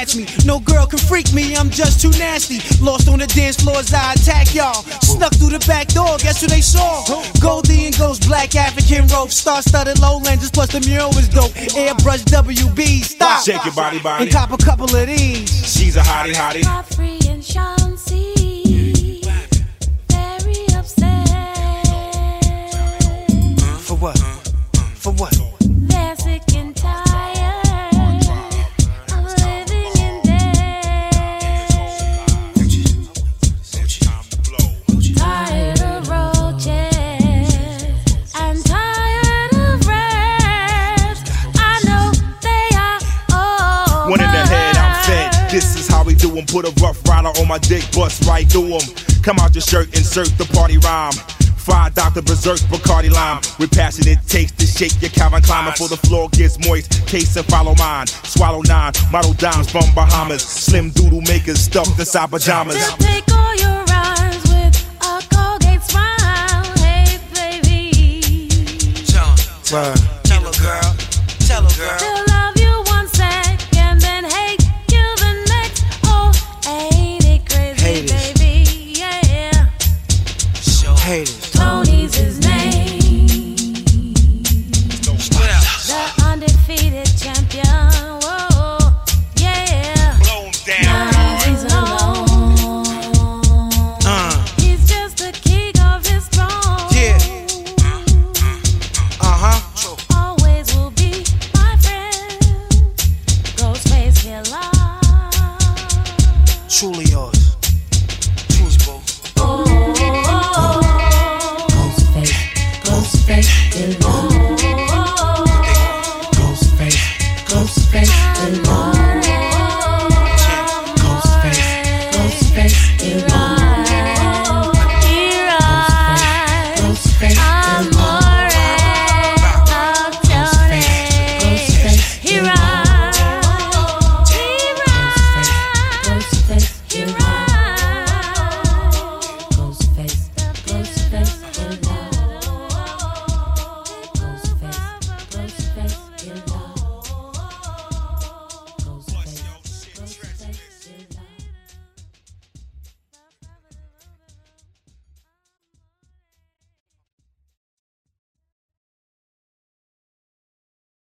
match me. No girl can freak me, I'm just too nasty. Lost on the dance floors, I attack y'all. Snuck through the back door, guess who they saw? Goldie and Ghost, black African rope. Star-studded lowlanders, plus the mural was dope. Airbrush WB, stop. Shake your body, body. And cop a couple of these. She's a hottie, hottie. Free and Chauncey, very upset. For what? For what? They're sick and tired of living in debt. Tired of roaches and tired of rats. I know they are all One in the head, I'm fed. This is how we do 'em. Put a rough rider on my dick, bust right through 'em. Come out your shirt, insert the party rhyme. Fried Dr. Berserk, Bacardi Lime. With passionate taste to shake your Calvin Klein before the floor gets moist. Case and follow mine. Swallow 9, model dimes from Bahamas. Slim doodle makers stuffed inside pajamas. They'll take all your rhymes with a Colgate smile. Hey, baby. Word.